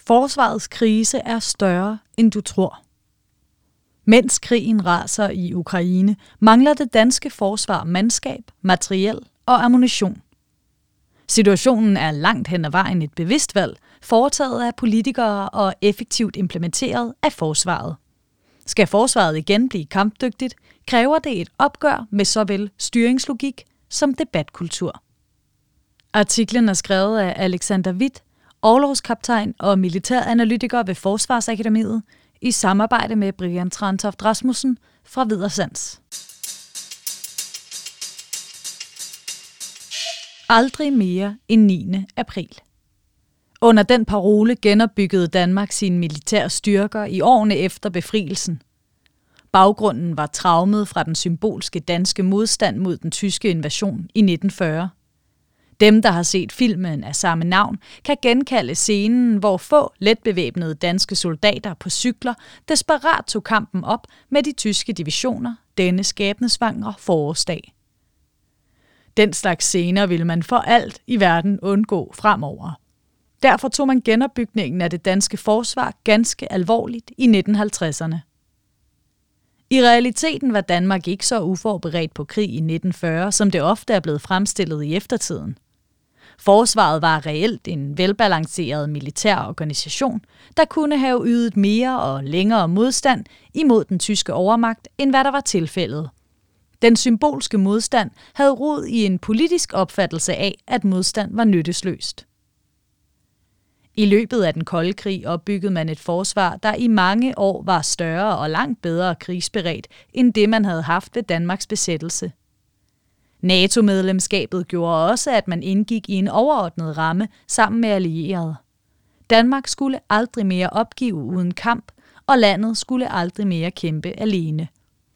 Forsvarets krise er større, end du tror. Mens krigen raser i Ukraine, mangler det danske forsvar mandskab, materiel og ammunition. Situationen er langt hen ad vejen et bevidst valg, foretaget af politikere og effektivt implementeret af forsvaret. Skal forsvaret igen blive kampdygtigt, kræver det et opgør med såvel styringslogik som debatkultur. Artiklen er skrevet af Alexander Witt, orlogskaptajn og militæranalytiker ved Forsvarsakademiet, i samarbejde med Brian Trantoft Rasmussen fra Videresands. Aldrig mere end 9. april. Under den parole genopbyggede Danmark sine militære styrker i årene efter befrielsen. Baggrunden var traumet fra den symbolske danske modstand mod den tyske invasion i 1940. Dem, der har set filmen af samme navn, kan genkalde scenen, hvor få letbevæbnede danske soldater på cykler desperat tog kampen op med de tyske divisioner denne skæbnesvangre forårsdag. Den slags scener ville man for alt i verden undgå fremover. Derfor tog man genopbygningen af det danske forsvar ganske alvorligt i 1950'erne. I realiteten var Danmark ikke så uforberedt på krig i 1940, som det ofte er blevet fremstillet i eftertiden. Forsvaret var reelt en velbalanceret militær organisation, der kunne have ydet mere og længere modstand imod den tyske overmagt, end hvad der var tilfældet. Den symbolske modstand havde rod i en politisk opfattelse af, at modstand var nyttesløst. I løbet af den kolde krig opbyggede man et forsvar, der i mange år var større og langt bedre krigsberedt, end det man havde haft ved Danmarks besættelse. NATO-medlemskabet gjorde også, at man indgik i en overordnet ramme sammen med allierede. Danmark skulle aldrig mere opgive uden kamp, og landet skulle aldrig mere kæmpe alene.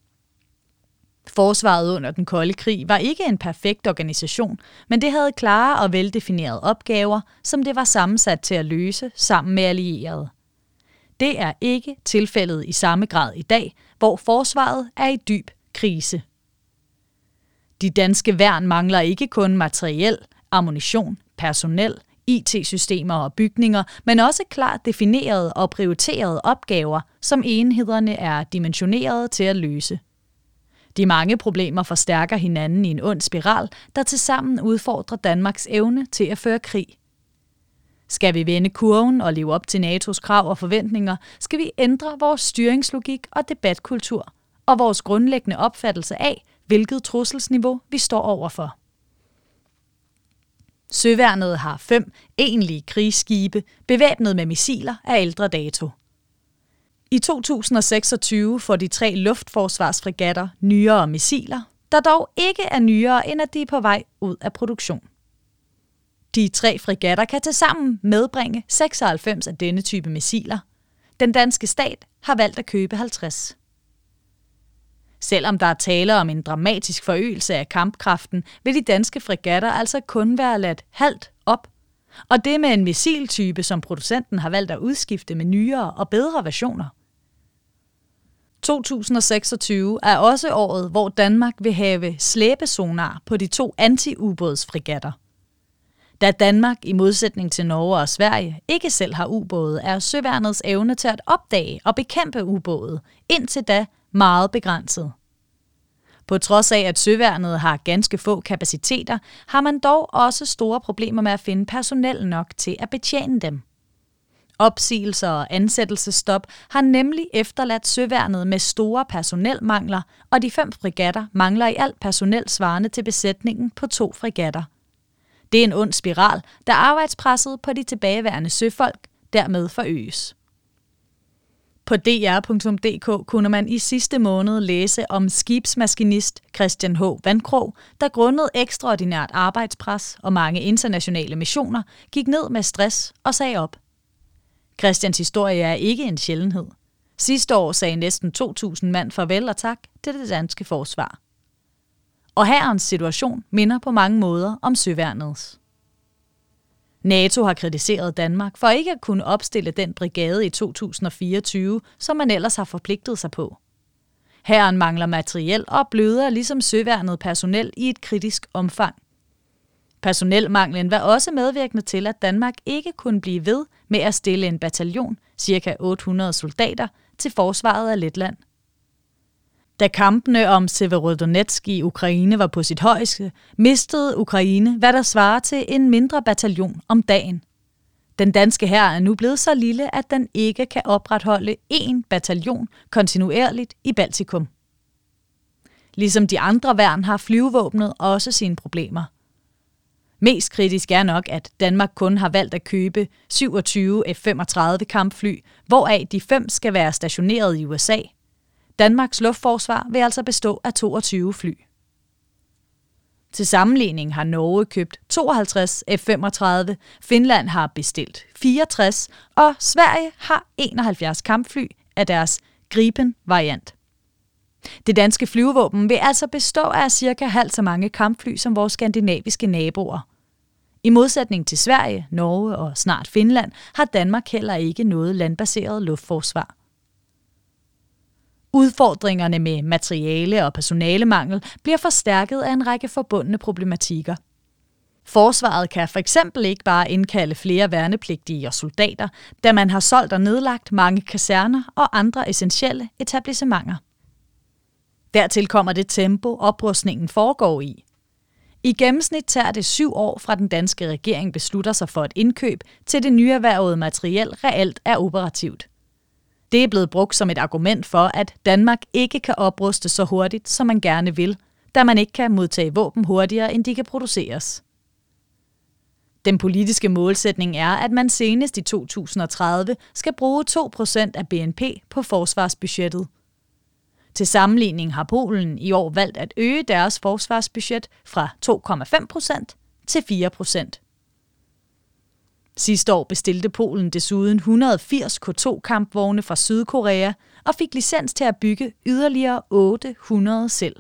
Forsvaret under den kolde krig var ikke en perfekt organisation, men det havde klare og veldefinerede opgaver, som det var sammensat til at løse sammen med allierede. Det er ikke tilfældet i samme grad i dag, hvor forsvaret er i dyb krise. De danske værn mangler ikke kun materiel, ammunition, personel, IT-systemer og bygninger, men også klart definerede og prioriterede opgaver, som enhederne er dimensioneret til at løse. De mange problemer forstærker hinanden i en ond spiral, der tilsammen udfordrer Danmarks evne til at føre krig. Skal vi vende kurven og leve op til NATO's krav og forventninger, skal vi ændre vores styringslogik og debatkultur og vores grundlæggende opfattelse af, hvilket trusselsniveau vi står overfor. Søværnet har 5 egentlige krigsskibe, bevæbnet med missiler af ældre dato. I 2026 får de 3 luftforsvarsfregatter nyere missiler, der dog ikke er nyere, end at de er på vej ud af produktion. De 3 fregatter kan tilsammen medbringe 96 af denne type missiler. Den danske stat har valgt at købe 50. Selvom der er tale om en dramatisk forøgelse af kampkraften, vil de danske fregatter altså kun være ladt halvt op. Og det med en missiltype, som producenten har valgt at udskifte med nyere og bedre versioner. 2026 er også året, hvor Danmark vil have slæbesonar på de 2 anti-ubådsfregatter. Da Danmark, i modsætning til Norge og Sverige, ikke selv har ubåde, er søværnets evne til at opdage og bekæmpe ubåde indtil da meget begrænset. På trods af, at søværnet har ganske få kapaciteter, har man dog også store problemer med at finde personel nok til at betjene dem. Opsigelser og ansættelsesstop har nemlig efterladt søværnet med store personelmangler, og de 5 fregatter mangler i alt personel svarende til besætningen på 2 fregatter. Det er en ond spiral, da arbejdspresset på de tilbageværende søfolk dermed forøges. På dr.dk kunne man i sidste måned læse om skibsmaskinist Christian H. Vandkrog, der grundet ekstraordinært arbejdspres og mange internationale missioner gik ned med stress og sagde op. Christians historie er ikke en sjældenhed. Sidste år sagde næsten 2.000 mand farvel og tak til det danske forsvar. Og hærens situation minder på mange måder om søværnets. NATO har kritiseret Danmark for ikke at kunne opstille den brigade i 2024, som man ellers har forpligtet sig på. Hæren mangler materiel og bløder ligesom søværnet personel i et kritisk omfang. Personelmanglen var også medvirkende til, at Danmark ikke kunne blive ved med at stille en bataljon, ca. 800 soldater, til forsvaret af Letland. Da kampene om Severodonetsk i Ukraine var på sit højeste, mistede Ukraine, hvad der svarer til en mindre bataljon om dagen. Den danske hær er nu blevet så lille, at den ikke kan opretholde én bataljon kontinuerligt i Baltikum. Ligesom de andre værn har flyvevåbnet også sine problemer. Mest kritisk er nok, at Danmark kun har valgt at købe 27 F-35 kampfly, hvoraf de 5 skal være stationeret i USA. Danmarks luftforsvar vil altså bestå af 22 fly. Til sammenligning har Norge købt 52 F-35, Finland har bestilt 64, og Sverige har 71 kampfly af deres Gripen-variant. Det danske flyvevåben vil altså bestå af cirka halvt så mange kampfly som vores skandinaviske naboer. I modsætning til Sverige, Norge og snart Finland har Danmark heller ikke noget landbaseret luftforsvar. Udfordringerne med materiale- og personalemangel bliver forstærket af en række forbundne problematikker. Forsvaret kan for eksempel ikke bare indkalde flere værnepligtige og soldater, da man har solgt og nedlagt mange kaserner og andre essentielle etablissementer. Dertil kommer det tempo, oprustningen foregår i. I gennemsnit tager det 7 år fra den danske regering beslutter sig for et indkøb, til det nyerhvervede materiel reelt er operativt. Det er blevet brugt som et argument for, at Danmark ikke kan opruste så hurtigt, som man gerne vil, da man ikke kan modtage våben hurtigere, end de kan produceres. Den politiske målsætning er, at man senest i 2030 skal bruge 2% af BNP på forsvarsbudgettet. Til sammenligning har Polen i år valgt at øge deres forsvarsbudget fra 2,5% til 4%. Sidste år bestilte Polen desuden 180 K2-kampvogne fra Sydkorea og fik licens til at bygge yderligere 800 selv.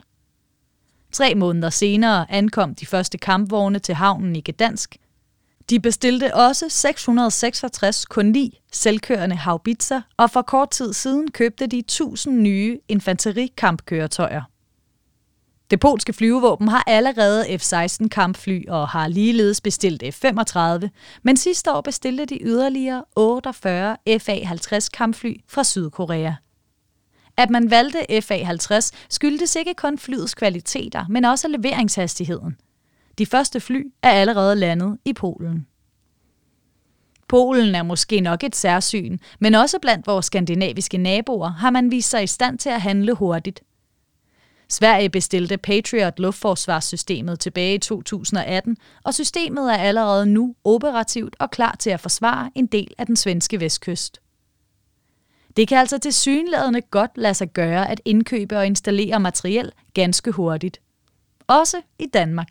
3 måneder senere ankom de første kampvogne til havnen i Gdansk. De bestilte også 666 K9 selvkørende haubitser, og for kort tid siden købte de 1000 nye infanterikampkøretøjer. Det polske flyvevåben har allerede F-16 kampfly og har ligeledes bestilt F-35, men sidste år bestilte de yderligere 48 F-A-50 kampfly fra Sydkorea. At man valgte F-A-50 skyldtes ikke kun flyets kvaliteter, men også leveringshastigheden. De første fly er allerede landet i Polen. Polen er måske nok et særsyn, men også blandt vores skandinaviske naboer har man vist sig i stand til at handle hurtigt. Sverige bestilte Patriot luftforsvarssystemet tilbage i 2018, og systemet er allerede nu operativt og klar til at forsvare en del af den svenske vestkyst. Det kan altså tilsyneladende godt lade sig gøre at indkøbe og installere materiel ganske hurtigt. Også i Danmark.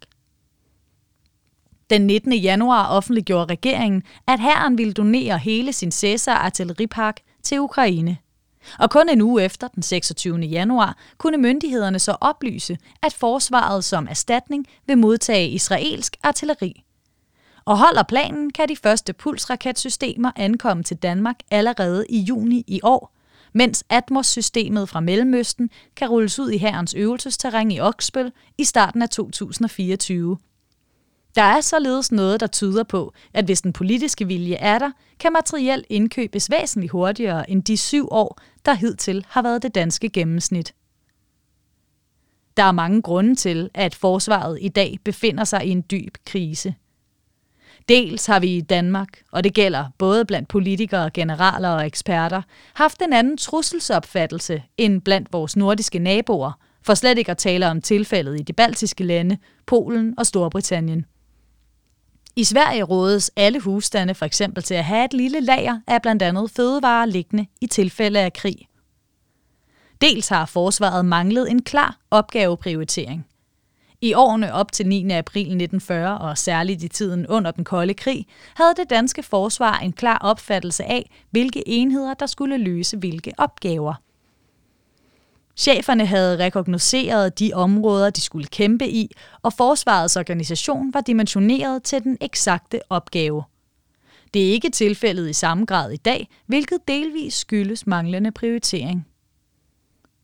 Den 19. januar offentliggjorde regeringen, at hæren ville donere hele sin Caesar-artilleripark til Ukraine. Og kun en uge efter, den 26. januar, kunne myndighederne så oplyse, at forsvaret som erstatning vil modtage israelsk artilleri. Og holder planen, kan de første pulsraketsystemer ankomme til Danmark allerede i juni i år, mens Atmos-systemet fra Mellemøsten kan rulles ud i hærens øvelsesterræn i Oksbøl i starten af 2024. Der er således noget, der tyder på, at hvis den politiske vilje er der, kan materiel indkøbes væsentligt hurtigere end de 7 år, der hidtil har været det danske gennemsnit. Der er mange grunde til, at forsvaret i dag befinder sig i en dyb krise. Dels har vi i Danmark, og det gælder både blandt politikere, generaler og eksperter, haft en anden trusselsopfattelse end blandt vores nordiske naboer, for slet ikke at tale om tilfældet i de baltiske lande, Polen og Storbritannien. I Sverige rådes alle husstande for eksempel til at have et lille lager af blandt andet fødevarer liggende i tilfælde af krig. Dels har forsvaret manglet en klar opgaveprioritering. I årene op til 9. april 1940 og særligt i tiden under den kolde krig, havde det danske forsvar en klar opfattelse af, hvilke enheder der skulle løse hvilke opgaver. Cheferne havde rekognosceret de områder, de skulle kæmpe i, og forsvarets organisation var dimensioneret til den eksakte opgave. Det er ikke tilfældet i samme grad i dag, hvilket delvis skyldes manglende prioritering.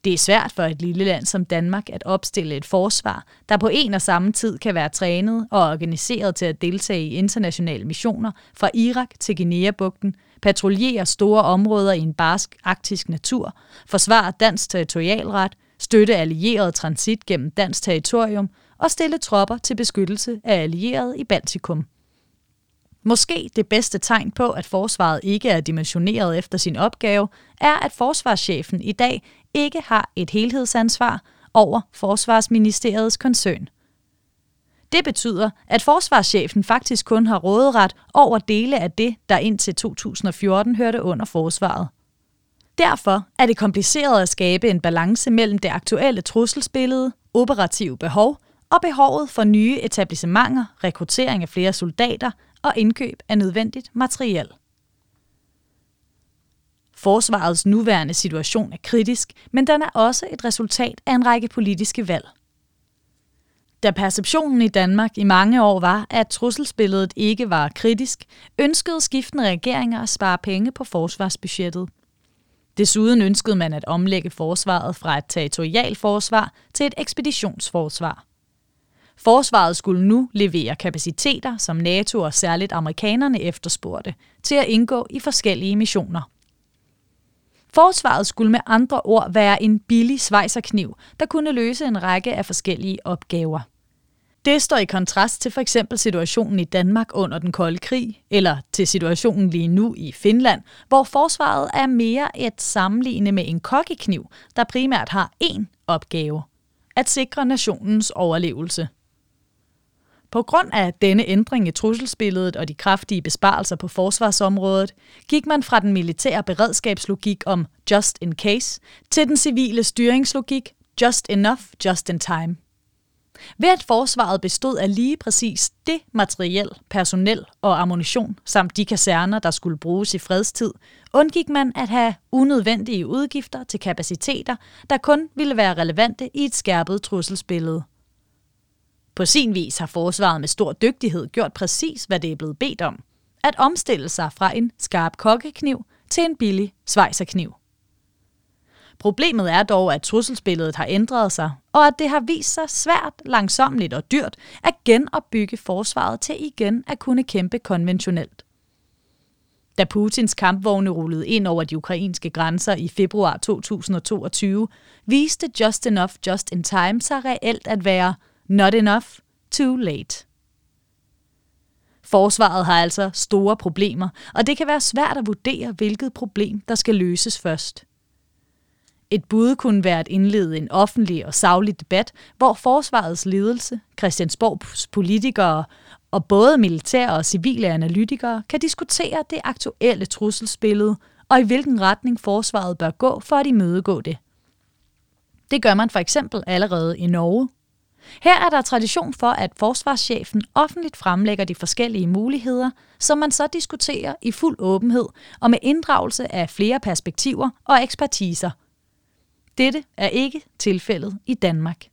Det er svært for et lille land som Danmark at opstille et forsvar, der på en og samme tid kan være trænet og organiseret til at deltage i internationale missioner fra Irak til Guinea-bugten, patruljere store områder i en barsk arktisk natur, forsvare dansk territorialret, støtte allieret transit gennem dansk territorium og stille tropper til beskyttelse af allierede i Baltikum. Måske det bedste tegn på, at forsvaret ikke er dimensioneret efter sin opgave, er, at forsvarschefen i dag ikke har et helhedsansvar over Forsvarsministeriets koncern. Det betyder, at forsvarschefen faktisk kun har råderet over dele af det, der indtil 2014 hørte under forsvaret. Derfor er det kompliceret at skabe en balance mellem det aktuelle trusselsbillede, operative behov og behovet for nye etablissementer, rekruttering af flere soldater og indkøb af nødvendigt materiel. Forsvarets nuværende situation er kritisk, men den er også et resultat af en række politiske valg. Da perceptionen i Danmark i mange år var, at trusselsbilledet ikke var kritisk, ønskede skiftende regeringer at spare penge på forsvarsbudgettet. Desuden ønskede man at omlægge forsvaret fra et territorialforsvar til et ekspeditionsforsvar. Forsvaret skulle nu levere kapaciteter, som NATO og særligt amerikanerne efterspurgte, til at indgå i forskellige missioner. Forsvaret skulle med andre ord være en billig svejserkniv, der kunne løse en række af forskellige opgaver. Det står i kontrast til f.eks. situationen i Danmark under den kolde krig, eller til situationen lige nu i Finland, hvor forsvaret er mere et sammenligne med en kokkekniv, der primært har én opgave: at sikre nationens overlevelse. På grund af denne ændring i trusselsbilledet og de kraftige besparelser på forsvarsområdet, gik man fra den militære beredskabslogik om just in case til den civile styringslogik just enough, just in time. Ved at forsvaret bestod af lige præcis det materiel, personel og ammunition samt de kaserner, der skulle bruges i fredstid, undgik man at have unødvendige udgifter til kapaciteter, der kun ville være relevante i et skærpet trusselsbillede. På sin vis har forsvaret med stor dygtighed gjort præcis, hvad det er blevet bedt om: at omstille sig fra en skarp kokkekniv til en billig svejserkniv. Problemet er dog, at trusselsbilledet har ændret sig, og at det har vist sig svært, langsommeligt og dyrt at genopbygge forsvaret til igen at kunne kæmpe konventionelt. Da Putins kampvogne rullede ind over de ukrainske grænser i februar 2022, viste just enough, just in time sig reelt at være not enough, too late. Forsvaret har altså store problemer, og det kan være svært at vurdere, hvilket problem, der skal løses først. Et bud kunne være at indlede en offentlig og saglig debat, hvor forsvarets ledelse, Christiansborgs politikere og både militære og civile analytikere kan diskutere det aktuelle trusselsbillede og i hvilken retning forsvaret bør gå for at imødegå det. Det gør man for eksempel allerede i Norge. Her er der tradition for, at forsvarschefen offentligt fremlægger de forskellige muligheder, som man så diskuterer i fuld åbenhed og med inddragelse af flere perspektiver og ekspertiser. Dette er ikke tilfældet i Danmark.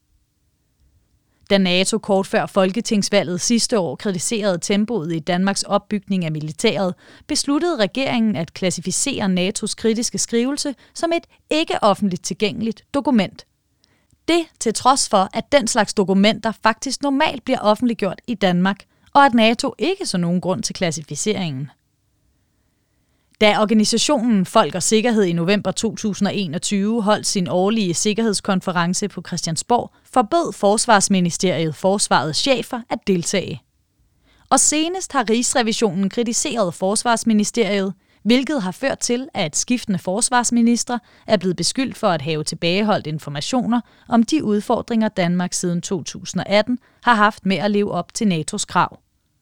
Da NATO kort før folketingsvalget sidste år kritiserede tempoet i Danmarks opbygning af militæret, besluttede regeringen at klassificere NATO's kritiske skrivelse som et ikke-offentligt tilgængeligt dokument. Det til trods for, at den slags dokumenter faktisk normalt bliver offentliggjort i Danmark, og at NATO ikke så nogen grund til klassificeringen. Da organisationen Folk og Sikkerhed i november 2021 holdt sin årlige sikkerhedskonference på Christiansborg, forbød Forsvarsministeriet forsvarets chefer at deltage. Og senest har Rigsrevisionen kritiseret Forsvarsministeriet, hvilket har ført til, at skiftende forsvarsministre er blevet beskyldt for at have tilbageholdt informationer om de udfordringer, Danmark siden 2018 har haft med at leve op til NATO's krav.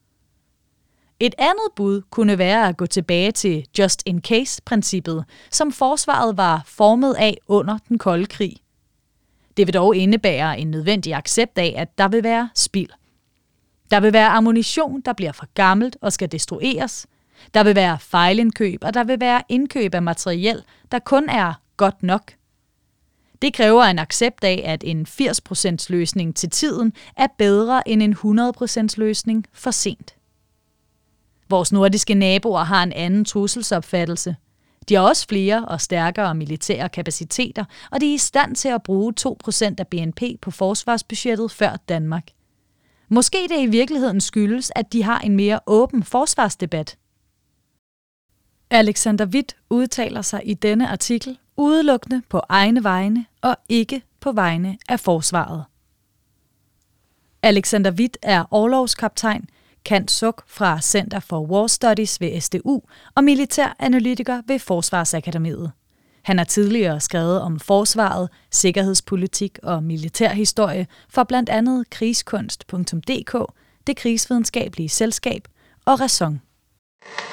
Et andet bud kunne være at gå tilbage til just in case-princippet, som forsvaret var formet af under den kolde krig. Det vil dog indebære en nødvendig accept af, at der vil være spild. Der vil være ammunition, der bliver for gammelt og skal destrueres. Der vil være fejlindkøb, og der vil være indkøb af materiel, der kun er godt nok. Det kræver en accept af, at en 80% løsning til tiden er bedre end en 100% løsning for sent. Vores nordiske naboer har en anden trusselsopfattelse. De har også flere og stærkere militære kapaciteter, og de er i stand til at bruge 2% af BNP på forsvarsbudgettet før Danmark. Måske det i virkeligheden skyldes, at de har en mere åben forsvarsdebat. Alexander Hvidt udtaler sig i denne artikel udelukkende på egne vegne og ikke på vegne af forsvaret. Alexander Hvidt er orlogskaptajn, cand.suc. fra Center for War Studies ved SDU og militæranalytiker ved Forsvarsakademiet. Han har tidligere skrevet om forsvaret, sikkerhedspolitik og militærhistorie for blandt andet krigskunst.dk, Det Krigsvidenskabelige Selskab og Ræson.